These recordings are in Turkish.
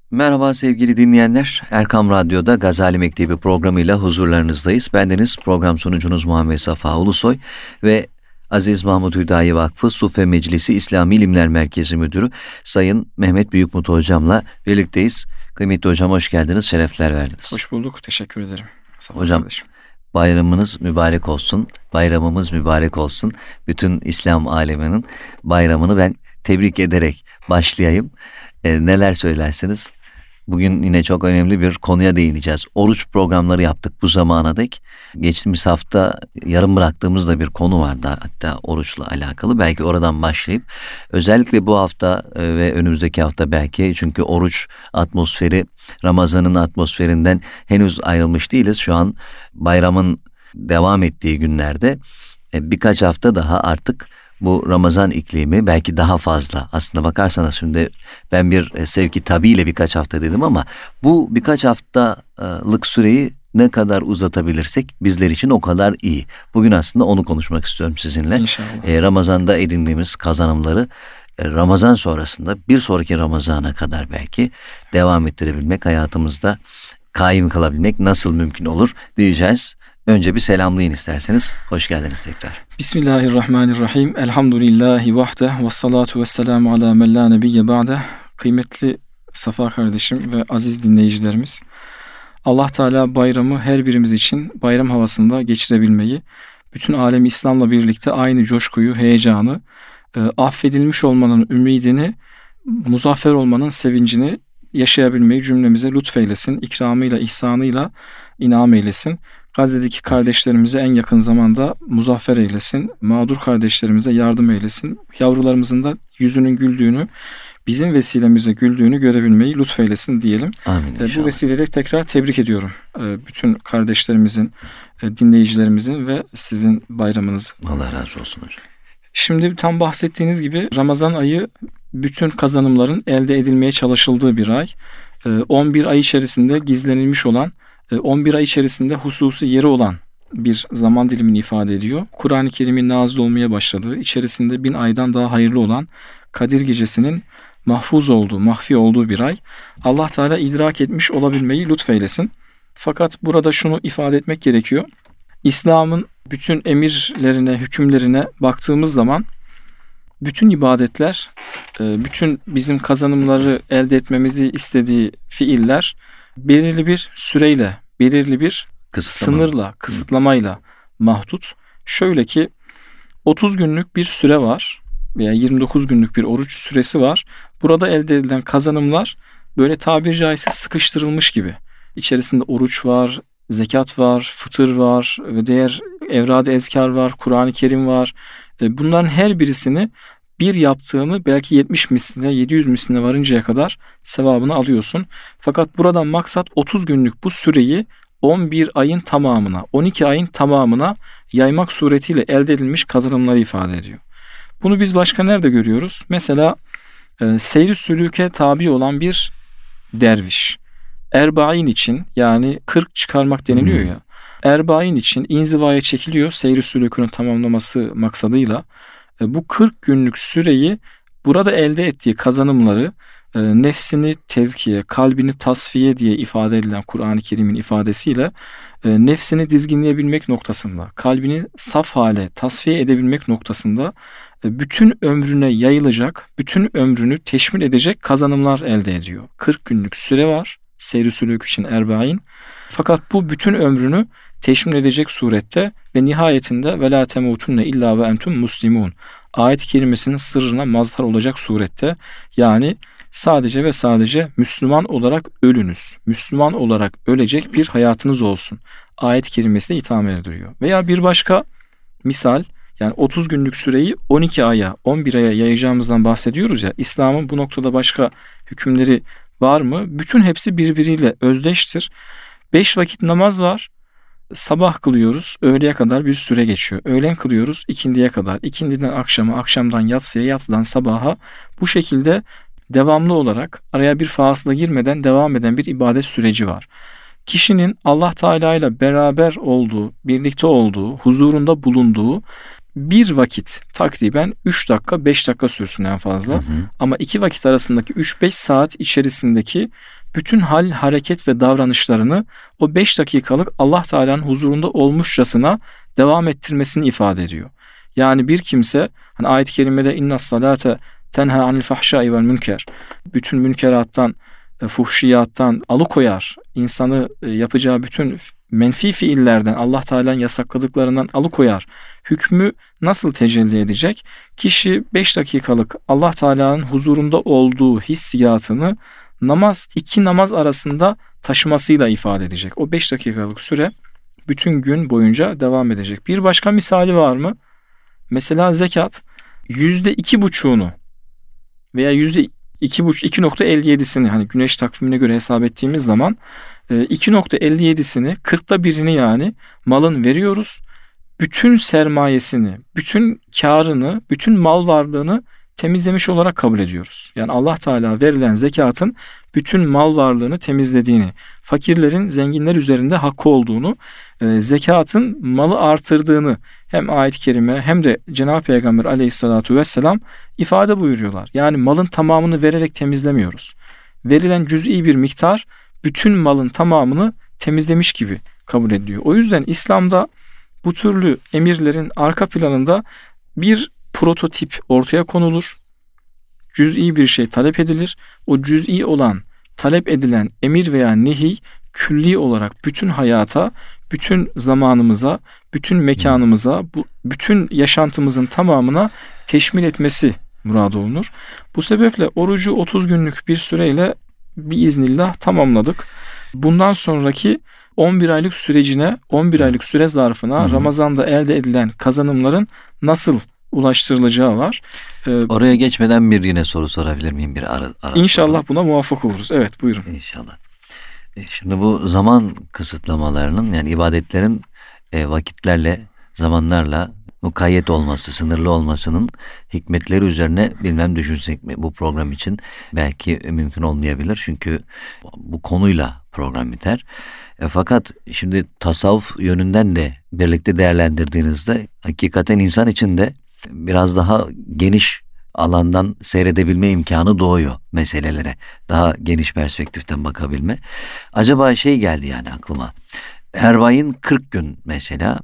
Merhaba sevgili dinleyenler. Erkam Radyo'da Gazali Mektebi programıyla huzurlarınızdayız. Bendeniz program sunucunuz Muhammed Safa Ulusoy ve Aziz Mahmud Hüdayi Vakfı Suffe Meclisi İslami İlimler Merkezi Müdürü Sayın Mehmet Büyükmut Hocam'la birlikteyiz. Kıymetli hocam, hoş geldiniz, şerefler verdiniz. Hoş bulduk, teşekkür ederim. Hocam, kardeşim, bayramınız mübarek olsun, bayramımız mübarek olsun. Bütün İslam aleminin bayramını ben tebrik ederek başlayayım. Neler söylersiniz? Bugün yine çok önemli bir konuya değineceğiz. Oruç programları yaptık bu zamana dek. Geçtiğimiz hafta yarım bıraktığımız da bir konu vardı, hatta oruçla alakalı. Belki oradan başlayıp özellikle bu hafta ve önümüzdeki hafta belki, çünkü oruç atmosferi Ramazan'ın atmosferinden henüz ayrılmış değiliz. Şu an bayramın devam ettiği günlerde birkaç hafta daha artık bu Ramazan iklimi belki daha fazla. Aslında bakarsanız şimdi ben bir sevki tabiyle birkaç hafta dedim ama bu birkaç haftalık süreyi ne kadar uzatabilirsek bizler için o kadar iyi. Bugün aslında onu konuşmak istiyorum sizinle. İnşallah. Ramazan'da edindiğimiz kazanımları Ramazan sonrasında bir sonraki Ramazan'a kadar belki devam ettirebilmek, hayatımızda kaim kalabilmek nasıl mümkün olur diyeceğiz. Önce bir selamlayın isterseniz. Hoş geldiniz tekrar. Bismillahirrahmanirrahim. Elhamdülillahi vahdeh ve salatu ve selamu ala men la nebiyye ba'deh. Kıymetli Safa kardeşim ve aziz dinleyicilerimiz, Allah Teala bayramı her birimiz için bayram havasında geçirebilmeyi, bütün alemi İslam'la birlikte aynı coşkuyu, heyecanı, affedilmiş olmanın ümidini, muzaffer olmanın sevincini yaşayabilmeyi cümlemize lütfeylesin, ikramıyla, ihsanıyla inam eylesin. Gazze'deki kardeşlerimize en yakın zamanda muzaffer eylesin. Mağdur kardeşlerimize yardım eylesin. Yavrularımızın da yüzünün güldüğünü, bizim vesilemizle güldüğünü görebilmeyi lütfeylesin diyelim. Amin inşallah. Bu vesileyle tekrar tebrik ediyorum bütün kardeşlerimizin, dinleyicilerimizin ve sizin bayramınızı. Allah razı olsun hocam. Şimdi tam bahsettiğiniz gibi Ramazan ayı bütün kazanımların elde edilmeye çalışıldığı bir ay. 11 ay içerisinde gizlenilmiş olan, 11 ay içerisinde hususi yeri olan bir zaman dilimini ifade ediyor. Kur'an-ı Kerim'in nazil olmaya başladığı, içerisinde 1000 aydan daha hayırlı olan Kadir Gecesi'nin mahfuz olduğu, mahfi olduğu bir ay. Allah Teala idrak etmiş olabilmeyi lütfeylesin. Fakat burada şunu ifade etmek gerekiyor. İslam'ın bütün emirlerine, hükümlerine baktığımız zaman bütün ibadetler, bütün bizim kazanımları elde etmemizi istediği fiiller belirli bir süreyle, belirli bir sınırla, kısıtlamayla mahdut. Şöyle ki 30 günlük bir süre var veya 29 günlük bir oruç süresi var. Burada elde edilen kazanımlar böyle tabiri caizse sıkıştırılmış gibi. İçerisinde oruç var, zekat var, fıtır var ve diğer evrad-ı ezkar var, Kur'an-ı Kerim var. Bunların her birisini bir yaptığını belki 70 misline, 700 misline varıncaya kadar sevabını alıyorsun. Fakat buradan maksat 30 günlük bu süreyi 11 ayın tamamına, 12 ayın tamamına yaymak suretiyle elde edilmiş kazanımları ifade ediyor. Bunu biz başka nerede görüyoruz? Mesela seyr-i sülûke tabi olan bir derviş. Erbain için, yani 40 çıkarmak deniliyor ya. Erbain için inzivaya çekiliyor seyr-i sülûkünün tamamlaması maksadıyla. Bu 40 günlük süreyi burada elde ettiği kazanımları nefsini tezkiye, kalbini tasfiye diye ifade edilen Kur'an-ı Kerim'in ifadesiyle nefsini dizginleyebilmek noktasında, kalbini saf hale tasfiye edebilmek noktasında bütün ömrüne yayılacak, bütün ömrünü teşmil edecek kazanımlar elde ediyor. 40 günlük süre var seyr-i sülûk için erbain. Fakat bu bütün ömrünü teşmil edecek surette ve nihayetinde ve la temutunne illa ve entum muslimun ayet-i kerimesinin sırrına mazhar olacak surette, yani sadece ve sadece Müslüman olarak ölünüz, Müslüman olarak ölecek bir hayatınız olsun ayet-i kerimesine itham ediliyor. Veya bir başka misal, yani 30 günlük süreyi 12 aya, 11 aya yayacağımızdan bahsediyoruz ya. İslam'ın bu noktada başka hükümleri var mı? Bütün hepsi birbiriyle özdeştir. 5 vakit namaz var. Sabah kılıyoruz, öğleye kadar bir süre geçiyor. Öğlen kılıyoruz, ikindiye kadar. İkindiden akşama, akşamdan yatsıya, yatsıdan sabaha, bu şekilde devamlı olarak araya bir fasıla girmeden devam eden bir ibadet süreci var. Kişinin Allah Teala ile beraber olduğu, birlikte olduğu, huzurunda bulunduğu bir vakit takriben 3 dakika 5 dakika sürsün en fazla. Ama 2 vakit arasındaki 3-5 saat içerisindeki bütün hal, hareket ve davranışlarını o 5 dakikalık Allah Teala'nın huzurunda olmuşçasına devam ettirmesini ifade ediyor. Yani bir kimse, hani ayet-i kerimede inna salate tenha anil fahşai vel münker, bütün münkerattan, fuhşiyattan alıkoyar, insanı yapacağı bütün menfi fiillerden, Allah Teala'nın yasakladıklarından alıkoyar. Hükmü nasıl tecelli edecek? Kişi 5 dakikalık Allah Teala'nın huzurunda olduğu hissiyatını iki namaz arasında taşımasıyla ifade edecek. O 5 dakikalık süre bütün gün boyunca devam edecek. Bir başka misali var mı? Mesela zekat %2,5'unu veya %2,57'sini, hani güneş takvimine göre hesap ettiğimiz zaman 2,57'sini, 1/40'ını yani malın veriyoruz. Bütün sermayesini, bütün karını, bütün mal varlığını temizlemiş olarak kabul ediyoruz. Yani Allah Teala verilen zekatın bütün mal varlığını temizlediğini, fakirlerin zenginler üzerinde hakkı olduğunu, zekatın malı artırdığını hem ayet-i kerime hem de Cenab-ı Peygamber aleyhissalatu vesselam ifade buyuruyorlar. Yani malın tamamını vererek temizlemiyoruz. Verilen cüz'i bir miktar bütün malın tamamını temizlemiş gibi kabul ediliyor. O yüzden İslam'da bu türlü emirlerin arka planında bir prototip ortaya konulur. Cüz'i bir şey talep edilir. O cüz'i olan, talep edilen emir veya nehi külli olarak bütün hayata, bütün zamanımıza, bütün mekanımıza, bütün yaşantımızın tamamına teşmil etmesi murad olunur. Bu sebeple orucu 30 günlük bir süreyle biiznillah tamamladık. Bundan sonraki 11 aylık sürecine, 11 aylık süre zarfına Ramazan'da elde edilen kazanımların nasıl ulaştırılacağı var. Oraya geçmeden bir yine soru sorabilir miyim? İnşallah buna muvaffak oluruz. Evet, buyurun. İnşallah. Şimdi bu zaman kısıtlamalarının, yani ibadetlerin vakitlerle, zamanlarla mukayyet olması, sınırlı olmasının hikmetleri üzerine bilmem düşünsek mi bu program için? Belki mümkün olmayabilir çünkü bu konuyla program biter. Fakat şimdi tasavvuf yönünden de birlikte değerlendirdiğinizde hakikaten insan için de biraz daha geniş alandan seyredebilme imkanı doğuyor meselelere. Daha geniş perspektiften bakabilme. Acaba şey geldi yani aklıma. Erbay'ın 40 gün mesela,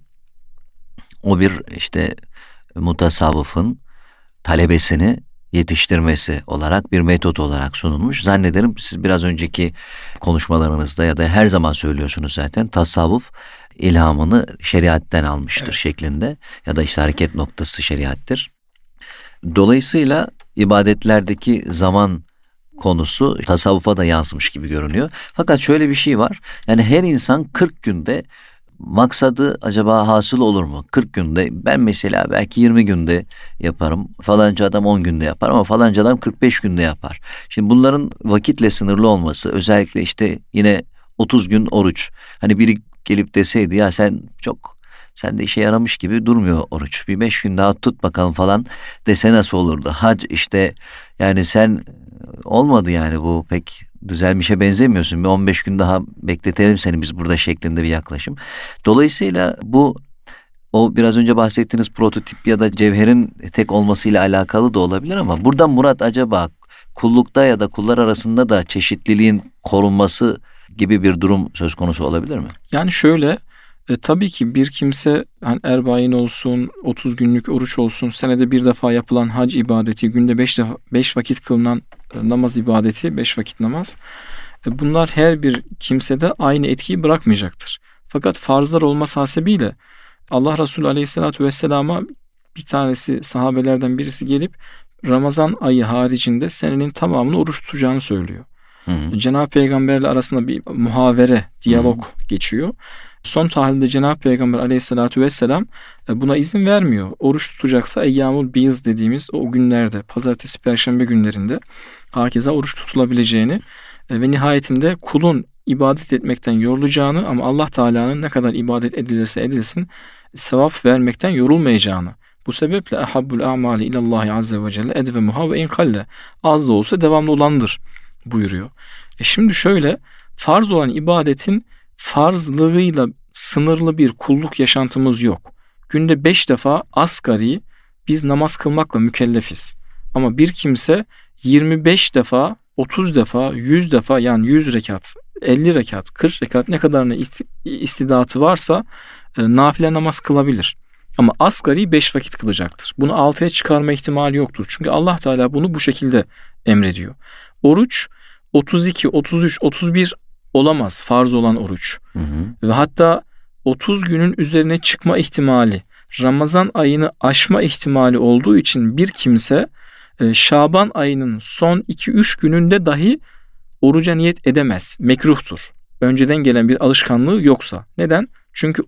o bir işte mutasavvıfın talebesini yetiştirmesi olarak bir metot olarak sunulmuş. Zannederim siz biraz önceki konuşmalarınızda ya da her zaman söylüyorsunuz zaten, tasavvuf ilhamını şeriatten almıştır şeklinde, ya da işte hareket noktası şeriattir. Dolayısıyla ibadetlerdeki zaman konusu tasavvufa da yansımış gibi görünüyor. Fakat şöyle bir şey var. Yani her insan 40 günde maksadı acaba hasıl olur mu? 40 günde ben mesela belki 20 günde yaparım. Falanca adam 10 günde yapar ama falanca adam 45 günde yapar. Şimdi bunların vakitle sınırlı olması, özellikle işte yine 30 gün oruç. Hani biri gelip deseydi ya sen de işe yaramış gibi durmuyor oruç. Bir 5 gün daha tut bakalım falan dese nasıl olurdu? Hac işte, yani sen olmadı yani, bu pek düzelmişe benzemiyorsun. Bir 15 gün daha bekletelim seni biz burada şeklinde bir yaklaşım. Dolayısıyla bu o biraz önce bahsettiğiniz prototip ya da cevherin tek olmasıyla alakalı da olabilir ama buradan murat acaba kullukta ya da kullar arasında da çeşitliliğin korunması gibi bir durum söz konusu olabilir mi? Yani şöyle, tabii ki bir kimse hani erbain olsun, 30 günlük oruç olsun, senede bir defa yapılan hac ibadeti, günde 5 vakit kılınan namaz ibadeti, 5 vakit namaz. Bunlar her bir kimsede aynı etkiyi bırakmayacaktır. Fakat farzlar olması hasebiyle Allah Resulü Aleyhisselatü Vesselam'a bir tanesi, sahabelerden birisi gelip Ramazan ayı haricinde senenin tamamını oruç tutacağını söylüyor. Cenab-ı Peygamberle arasında bir muhavere, diyalog geçiyor. Son tahlilde Cenab-ı Peygamber Aleyhisselatü Vesselam buna izin vermiyor. Oruç tutacaksa eyyamul biyız dediğimiz o günlerde, pazartesi, perşembe günlerinde herkese oruç tutulabileceğini ve nihayetinde kulun ibadet etmekten yorulacağını ama Allah Teala'nın ne kadar ibadet edilirse edilsin sevap vermekten yorulmayacağını. Bu sebeple ahabbul a'mali ilallahi azze ve celle edvemuha ve inkalle, az da olsa devamlı olandır buyuruyor. Şimdi şöyle, farz olan ibadetin farzlığıyla sınırlı bir kulluk yaşantımız yok. Günde 5 defa asgari biz namaz kılmakla mükellefiz. Ama bir kimse 25 defa 30 defa, 100 defa, yani 100 rekat, 50 rekat, 40 rekat, ne kadarına istidatı varsa nafile namaz kılabilir. Ama asgari 5 vakit kılacaktır. Bunu 6'ya çıkarma ihtimali yoktur. Çünkü Allah Teala bunu bu şekilde emrediyor. Oruç 32, 33, 31 olamaz farz olan oruç. Ve hatta 30 günün üzerine çıkma ihtimali, Ramazan ayını aşma ihtimali olduğu için bir kimse Şaban ayının son 2-3 gününde dahi oruca niyet edemez. Mekruhtur. Önceden gelen bir alışkanlığı yoksa. Neden? Çünkü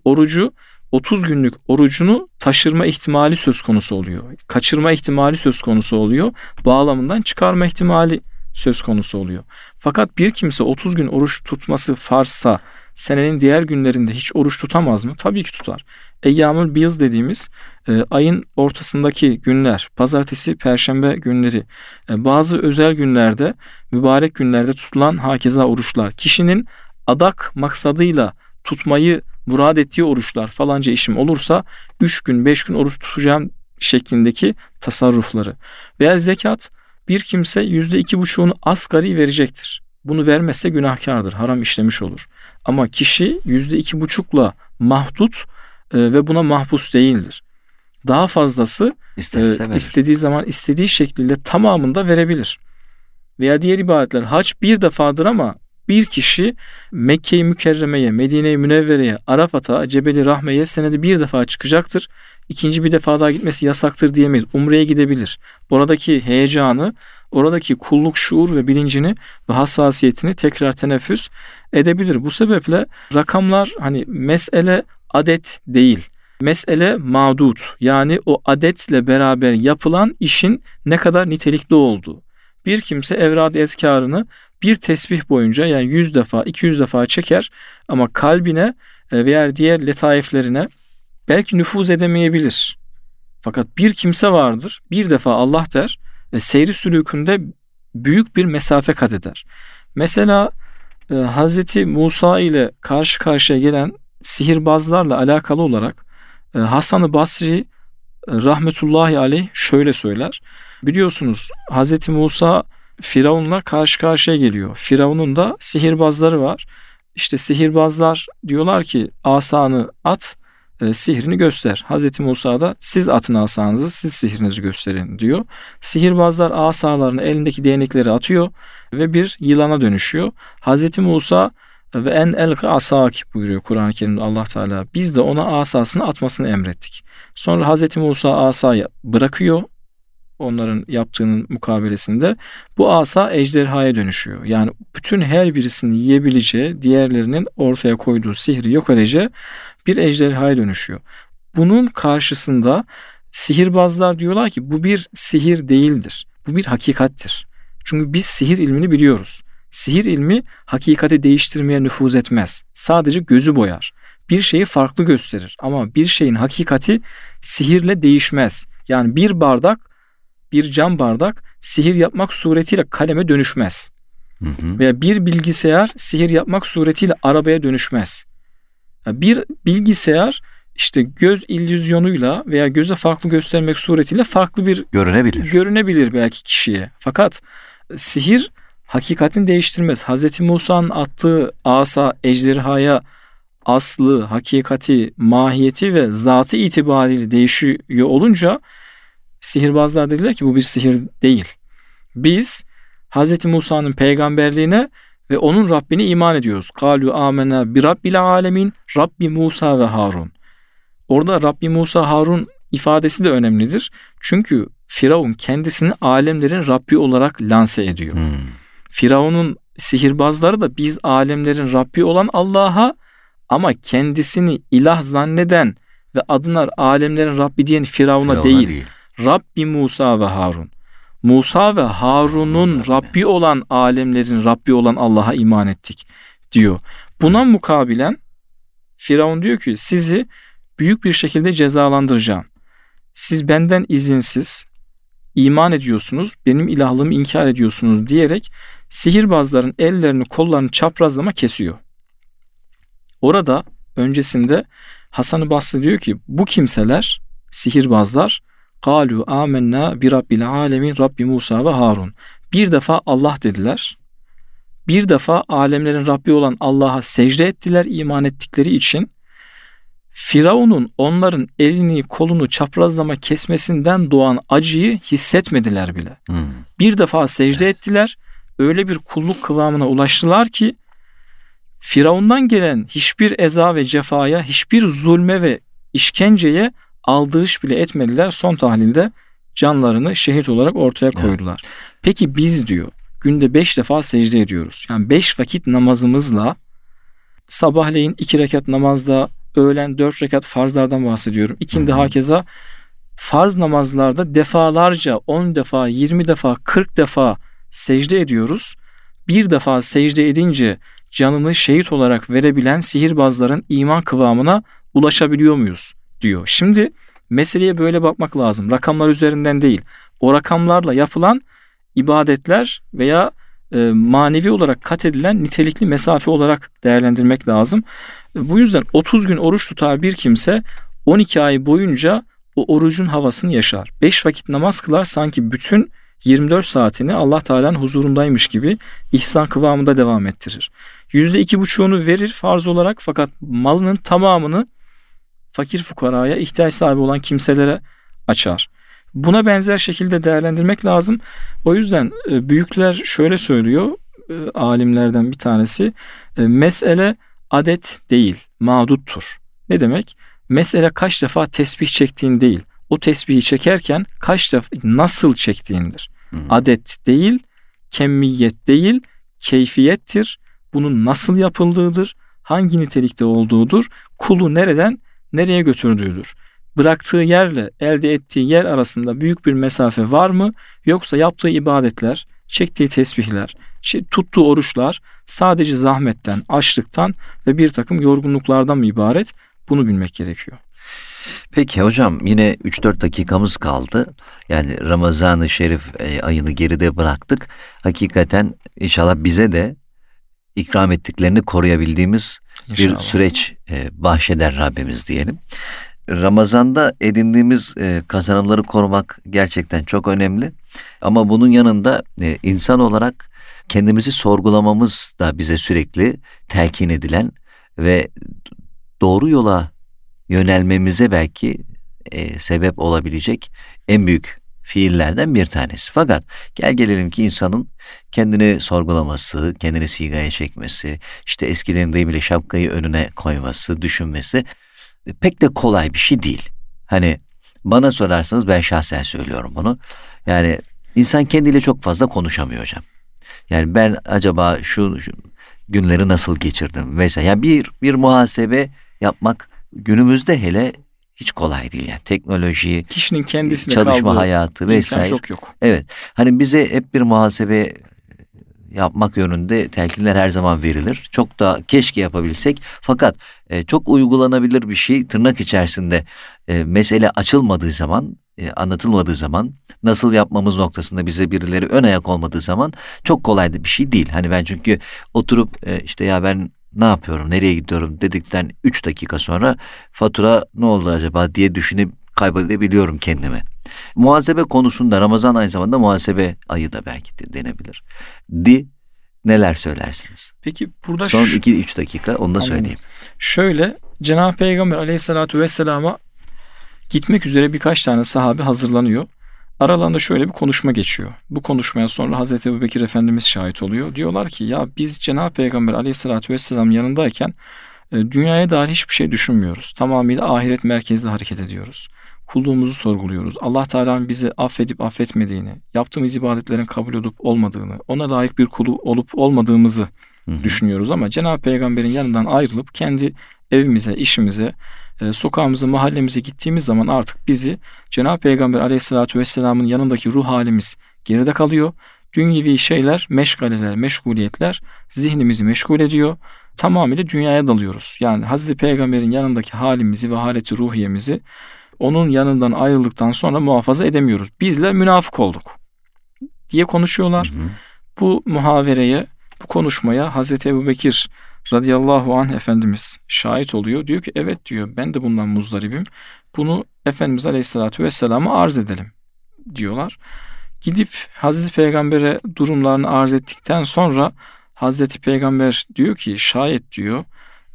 30 günlük orucunu taşırma ihtimali söz konusu oluyor. Kaçırma ihtimali söz konusu oluyor. Bağlamından çıkarma ihtimali söz konusu oluyor. Fakat bir kimse 30 gün oruç tutması farzsa senenin diğer günlerinde hiç oruç tutamaz mı? Tabii ki tutar. Eyyamül Biyız dediğimiz ayın ortasındaki günler, pazartesi, perşembe günleri, bazı özel günlerde, mübarek günlerde tutulan hakeza oruçlar, kişinin adak maksadıyla tutmayı murad ettiği oruçlar, falanca işim olursa 3 gün 5 gün oruç tutacağım şeklindeki tasarrufları. Veya zekat, bir kimse %2,5'unu asgari verecektir. Bunu vermezse günahkardır, haram işlemiş olur. Ama kişi %2,5'la mahdut ve buna mahpus değildir. Daha fazlası istediği zaman istediği şekilde tamamında verebilir. Veya diğer ibadetler, hac bir defadır ama bir kişi Mekke-i Mükerreme'ye, Medine-i Münevvere'ye, Arafat'a, Cebeli Rahme'ye senede bir defa çıkacaktır. İkinci bir defa daha gitmesi yasaktır diyemeyiz. Umre'ye gidebilir. Oradaki heyecanı, oradaki kulluk şuur ve bilincini ve hassasiyetini tekrar teneffüs edebilir. Bu sebeple rakamlar hani mesele adet değil. Mesele mağdut, yani o adetle beraber yapılan işin ne kadar nitelikli olduğu. Bir kimse evrad-ı ezkarını bir tesbih boyunca, yani 100 defa, 200 defa çeker ama kalbine veya diğer letaiflerine belki nüfuz edemeyebilir. Fakat bir kimse vardır, bir defa Allah der ve seyri sülûkünde büyük bir mesafe kat eder. Mesela Hazreti Musa ile karşı karşıya gelen sihirbazlarla alakalı olarak Hasan-ı Basri rahmetullahi aleyh şöyle söyler. Biliyorsunuz Hazreti Musa Firavun'la karşı karşıya geliyor. Firavun'un da sihirbazları var. İşte sihirbazlar diyorlar ki asanı at, sihrini göster. Hazreti Musa da siz atın asanızı, siz sihrinizi gösterin diyor. Sihirbazlar asalarını, elindeki değnekleri atıyor ve bir yılana dönüşüyor. Hazreti Musa ve en elqi asak buyuruyor Kur'an-ı Kerim'de Allah Teala. Biz de ona asasını atmasını emrettik. Sonra Hazreti Musa asayı bırakıyor. Onların yaptığının mukabelesinde bu asa ejderhaya dönüşüyor. Yani bütün her birisini yiyebileceği, diğerlerinin ortaya koyduğu sihri yok edeceği bir ejderhaya dönüşüyor. Bunun karşısında sihirbazlar diyorlar ki bu bir sihir değildir. Bu bir hakikattir. Çünkü biz sihir ilmini biliyoruz. Sihir ilmi hakikati değiştirmeye nüfuz etmez. Sadece gözü boyar. Bir şeyi farklı gösterir. Ama bir şeyin hakikati sihirle değişmez. Yani bir cam bardak sihir yapmak suretiyle kaleme dönüşmez. Veya bir bilgisayar sihir yapmak suretiyle arabaya dönüşmez. Bir bilgisayar işte göz illüzyonuyla veya göze farklı göstermek suretiyle farklı bir görünebilir belki kişiye. Fakat sihir hakikatini değiştirmez. Hazreti Musa'nın attığı asa ejderhaya aslı, hakikati, mahiyeti ve zatı itibariyle değişiyor olunca sihirbazlar dediler ki bu bir sihir değil. Biz Hazreti Musa'nın peygamberliğine ve onun Rabbine iman ediyoruz. Kalu amena bi rabbil alemin Rabbi Musa ve Harun. Orada Rabbi Musa Harun ifadesi de önemlidir. Çünkü Firavun kendisini alemlerin Rabbi olarak lanse ediyor. Firavun'un sihirbazları da biz alemlerin Rabbi olan Allah'a ama kendisini ilah zanneden ve adına alemlerin Rabbi diyen Firavun'a değil. Rabbi Musa ve Harun. Musa ve Harun'un Rabbi olan alemlerin Rabbi olan Allah'a iman ettik diyor. Buna mukabilen Firavun diyor ki sizi büyük bir şekilde cezalandıracağım. Siz benden izinsiz iman ediyorsunuz, benim ilahlığımı inkar ediyorsunuz diyerek sihirbazların ellerini kollarını çaprazlama kesiyor. Orada öncesinde Hasan-ı Basri diyor ki bu kimseler sihirbazlar Kalu amennâ bi rabbil âlemin Rabbi Musa ve Harun. Bir defa Allah dediler. Bir defa alemlerin Rabbi olan Allah'a secde ettiler iman ettikleri için. Firavun'un onların elini kolunu çaprazlama kesmesinden doğan acıyı hissetmediler bile. Bir defa secde ettiler. Öyle bir kulluk kıvamına ulaştılar ki Firavun'dan gelen hiçbir eza ve cefaya, hiçbir zulme ve işkenceye aldırış bile etmediler. Son tahlilde canlarını şehit olarak ortaya koydular. Peki biz diyor günde 5 defa secde ediyoruz. Yani 5 vakit namazımızla sabahleyin 2 rekat namazda, öğlen 4 rekat farzlardan bahsediyorum. İkindi hakeza farz namazlarda defalarca 10 defa, 20 defa, 40 defa secde ediyoruz. Bir defa secde edince canını şehit olarak verebilen sihirbazların iman kıvamına ulaşabiliyor muyuz diyor. Şimdi meseleye böyle bakmak lazım. Rakamlar üzerinden değil. O rakamlarla yapılan ibadetler veya manevi olarak kat edilen nitelikli mesafe olarak değerlendirmek lazım. Bu yüzden 30 gün oruç tutar bir kimse 12 ay boyunca o orucun havasını yaşar. 5 vakit namaz kılar, sanki bütün 24 saatini Allah Teala'nın huzurundaymış gibi ihsan kıvamında devam ettirir. %2,5'unu verir farz olarak, fakat malının tamamını fakir fukaraya, ihtiyaç sahibi olan kimselere açar. Buna benzer şekilde değerlendirmek lazım. O yüzden büyükler şöyle söylüyor, alimlerden bir tanesi, mesele adet değil, mağduttur. Ne demek? Mesele kaç defa tesbih çektiğin değil, o tesbihi çekerken kaç defa, nasıl çektiğindir. Adet değil, kemmiyet değil, keyfiyettir. Bunun nasıl yapıldığıdır, hangi nitelikte olduğudur, kulu nereden nereye götürdüğüdür. Bıraktığı yerle elde ettiği yer arasında büyük bir mesafe var mı? Yoksa yaptığı ibadetler, çektiği tesbihler, tuttuğu oruçlar sadece zahmetten, açlıktan ve bir takım yorgunluklardan mı ibaret? Bunu bilmek gerekiyor. Peki hocam, yine 3-4 dakikamız kaldı. Yani Ramazan-ı Şerif ayını geride bıraktık. Hakikaten inşallah bize de ikram ettiklerini koruyabildiğimiz bir süreç bahşeder Rabbimiz diyelim. Ramazan'da edindiğimiz kazanımları korumak gerçekten çok önemli. Ama bunun yanında insan olarak kendimizi sorgulamamız da bize sürekli telkin edilen ve doğru yola yönelmemize belki sebep olabilecek en büyük fiillerden bir tanesi. Fakat gelelim ki insanın kendini sorgulaması, kendini sigaya çekmesi, işte eskilerin deyimiyle şapkayı önüne koyması, düşünmesi pek de kolay bir şey değil. Hani bana sorarsanız, ben şahsen söylüyorum bunu. Yani insan kendiyle çok fazla konuşamıyor hocam. Yani ben acaba şu günleri nasıl geçirdim vesaire. Yani bir muhasebe yapmak günümüzde hele hiç kolay değil. Yani teknoloji, kişinin kendisine çalışma hayatı vesaire. Çok yok. Evet. Hani bize hep bir muhasebe yapmak yönünde telkinler her zaman verilir. Çok da keşke yapabilsek. Fakat çok uygulanabilir bir şey, tırnak içerisinde mesele açılmadığı zaman, anlatılmadığı zaman, nasıl yapmamız noktasında bize birileri ön ayak olmadığı zaman çok kolay da bir şey değil. Hani ben çünkü oturup işte ya ben ne yapıyorum, nereye gidiyorum dedikten 3 dakika sonra fatura ne oldu acaba diye düşünüp kaybedebiliyorum kendimi. Muhasebe konusunda Ramazan aynı zamanda muhasebe ayı da belki de denebilir. Neler söylersiniz? Peki burada son 2-3 dakika onu da söyleyeyim. Şöyle, Cenab-ı Peygamber Aleyhisselatü Vesselam'a gitmek üzere birkaç tane sahabe hazırlanıyor. Aralarında şöyle bir konuşma geçiyor. Bu konuşmaya sonra Hazreti Ebubekir Efendimiz şahit oluyor. Diyorlar ki ya biz Cenab-ı Peygamber Aleyhisselatü Vesselam'ın yanındayken dünyaya dair hiçbir şey düşünmüyoruz. Tamamıyla ahiret merkezli hareket ediyoruz. Kulluğumuzu sorguluyoruz. Allah Teala'nın bizi affedip affetmediğini, yaptığımız ibadetlerin kabul olup olmadığını, ona layık bir kulu olup olmadığımızı düşünüyoruz. Ama Cenab-ı Peygamber'in yanından ayrılıp kendi evimize, işimize, sokağımıza, mahallemize gittiğimiz zaman artık bizi Cenab-ı Peygamber Aleyhisselatü Vesselam'ın yanındaki ruh halimiz geride kalıyor. Dünyevi şeyler, meşgaleler, meşguliyetler zihnimizi meşgul ediyor. Tamamıyla dünyaya dalıyoruz. Yani Hazreti Peygamber'in yanındaki halimizi ve haleti ruhiyemizi onun yanından ayrıldıktan sonra muhafaza edemiyoruz. Bizler münafık olduk diye konuşuyorlar. Bu muhavereye, bu konuşmaya Hazreti Ebubekir radıyallahu anh Efendimiz şahit oluyor. Diyor ki evet diyor, ben de bundan muzdaribim. Bunu Efendimiz Aleyhisselatü Vesselam'a arz edelim diyorlar. Gidip Hazreti Peygamber'e durumlarını arz ettikten sonra Hazreti Peygamber diyor ki şayet diyor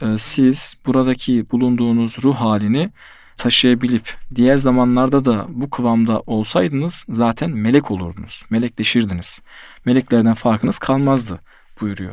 siz buradaki bulunduğunuz ruh halini taşıyabilip diğer zamanlarda da bu kıvamda olsaydınız zaten melek olurdunuz. Melekleşirdiniz. Meleklerden farkınız kalmazdı buyuruyor.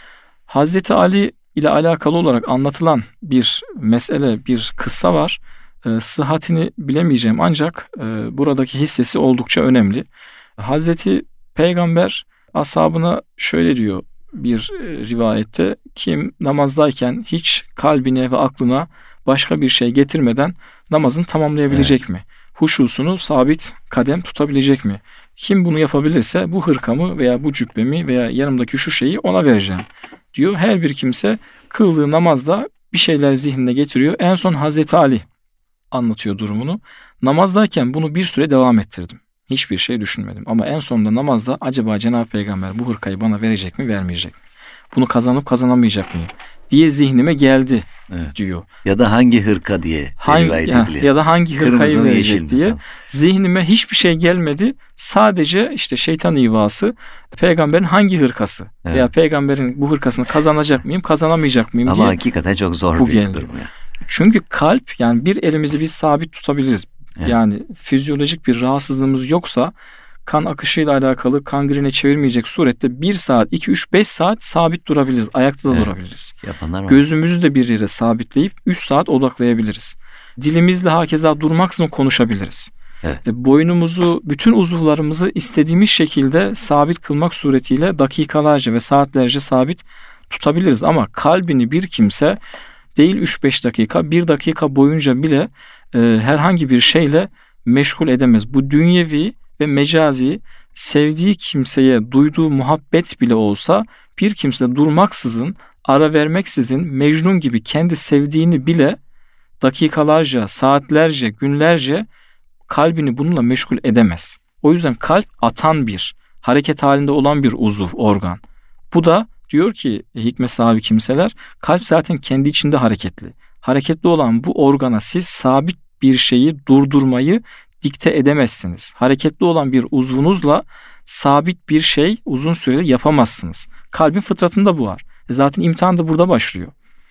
Hazreti Ali ile alakalı olarak anlatılan bir mesele, bir kıssa var. Sıhhatini bilemeyeceğim ancak buradaki hissesi oldukça önemli. Hazreti Peygamber ashabına şöyle diyor bir rivayette: kim namazdayken hiç kalbine ve aklına başka bir şey getirmeden namazını tamamlayabilecek mi? Huşusunu sabit kadem tutabilecek mi? Kim bunu yapabilirse bu hırkamı veya bu cübbemi veya yanımdaki şu şeyi ona vereceğim diyor. Her bir kimse kıldığı namazda bir şeyler zihnine getiriyor. En son Hazreti Ali anlatıyor durumunu. Namazdayken bunu bir süre devam ettirdim. Hiçbir şey düşünmedim. Ama en sonunda namazda acaba Cenab-ı Peygamber bu hırkayı bana verecek mi, vermeyecek mi? Bunu kazanıp kazanamayacak mıyım diye zihnime geldi diyor. Ya da hangi hırka diye rivayet ediliyor. Ya da hangi hırkayı Kırmızı verecek diye. falan. Zihnime hiçbir şey gelmedi. Sadece işte şeytan ivası, peygamberin hangi hırkası veya peygamberin bu hırkasını kazanacak mıyım, kazanamayacak mıyım diye. Ama hakikaten çok zor bu bir geldi. durum ya. Çünkü kalp, yani bir elimizi biz sabit tutabiliriz. Yani fizyolojik bir rahatsızlığımız yoksa kan akışıyla alakalı kangrine çevirmeyecek surette 1 saat, 2, 3, 5 saat sabit durabiliriz. Ayakta da durabiliriz. Yapanlar var. Gözümüzü de bir yere sabitleyip 3 saat odaklayabiliriz. Dilimizle hakeza durmaksızın konuşabiliriz. Boynumuzu, bütün uzuvlarımızı istediğimiz şekilde sabit kılmak suretiyle dakikalarca ve saatlerce sabit tutabiliriz. Ama kalbini bir kimse değil 3-5 dakika, 1 dakika boyunca bile herhangi bir şeyle meşgul edemez. Bu dünyevi ve mecazi, sevdiği kimseye duyduğu muhabbet bile olsa bir kimse durmaksızın, ara vermeksizin Mecnun gibi kendi sevdiğini bile dakikalarca, saatlerce, günlerce kalbini bununla meşgul edemez. O yüzden kalp atan bir, hareket halinde olan bir uzuv, organ. Bu da diyor ki hikmet sahibi kimseler, kalp zaten kendi içinde hareketli. Hareketli olan bu organa siz sabit bir şeyi durdurmayı dikte edemezsiniz. Hareketli olan bir uzvunuzla sabit bir şey uzun süreli yapamazsınız. Kalbin fıtratında bu var. Zaten imtihan da burada başlıyor.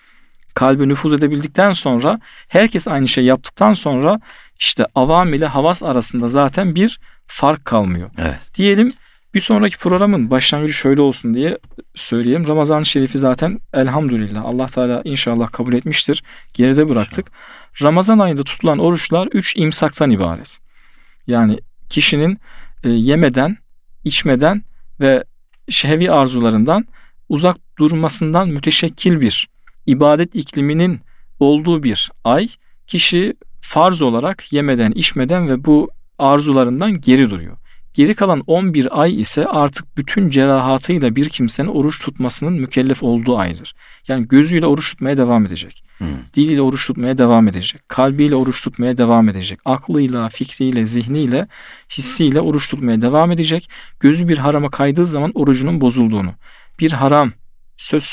Kalbe nüfuz edebildikten sonra, herkes aynı şey yaptıktan sonra işte avam ile havas arasında zaten bir fark kalmıyor. Diyelim bir sonraki programın başlangıcı şöyle olsun diye söyleyeyim. Ramazan-ı Şerif'i zaten elhamdülillah Allah Teala inşallah kabul etmiştir. Geride bıraktık. Ramazan ayında tutulan oruçlar 3 imsaktan ibaret. Yani kişinin yemeden, içmeden ve şehvi arzularından uzak durmasından müteşekkil bir ibadet ikliminin olduğu bir ay. Kişi farz olarak yemeden, içmeden ve bu arzularından geri duruyor. Geri kalan 11 ay ise artık bütün cerahatıyla bir kimsenin oruç tutmasının mükellef olduğu aydır. Yani gözüyle oruç tutmaya devam edecek. Diliyle oruç tutmaya devam edecek. Kalbiyle oruç tutmaya devam edecek. Aklıyla, fikriyle, zihniyle, hissiyle oruç tutmaya devam edecek. Gözü bir harama kaydığı zaman orucunun bozulduğunu, bir haram söz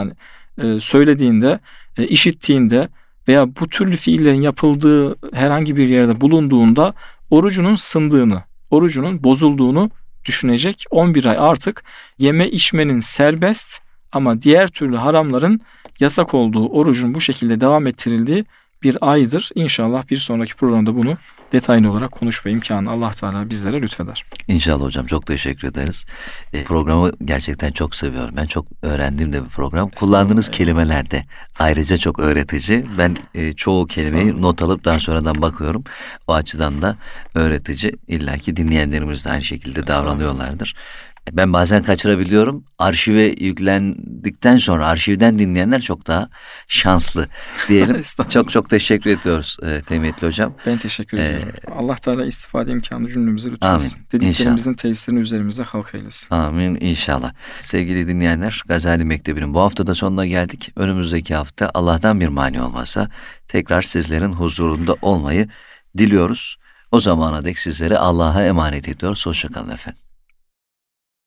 söylediğinde, işittiğinde veya bu türlü fiillerin yapıldığı herhangi bir yerde bulunduğunda orucunun sındığını, orucunun bozulduğunu düşünecek. 11 ay artık yeme içmenin serbest ama diğer türlü haramların yasak olduğu, orucun bu şekilde devam ettirildiği bir aydır. İnşallah bir sonraki programda bunu detaylı olarak konuşma imkanı Allah Teala bizlere lütfeder. İnşallah hocam, çok teşekkür ederiz. Programı gerçekten çok seviyorum. Ben çok öğrendiğim de bir program. Kullandığınız kelimeler de ayrıca çok öğretici. Ben çoğu kelimeyi not alıp daha sonradan bakıyorum. O açıdan da öğretici. İlla ki dinleyenlerimiz de aynı şekilde davranıyorlardır. Ben bazen kaçırabiliyorum. Arşive yüklendikten sonra arşivden dinleyenler çok daha şanslı diyelim. Çok çok teşekkür ediyoruz kıymetli hocam. Ben teşekkür ediyorum. Allah Teala istifade imkanı cümlemize lütfetsin. Dediklerimizin tesirini üzerimize halk eylesin. Amin inşallah. Sevgili dinleyenler, Gazali Mektebi'nin bu haftada sonuna geldik. Önümüzdeki hafta Allah'tan bir mani olmazsa tekrar sizlerin huzurunda olmayı diliyoruz. O zamana dek sizleri Allah'a emanet ediyoruz. Hoşça kalın efendim.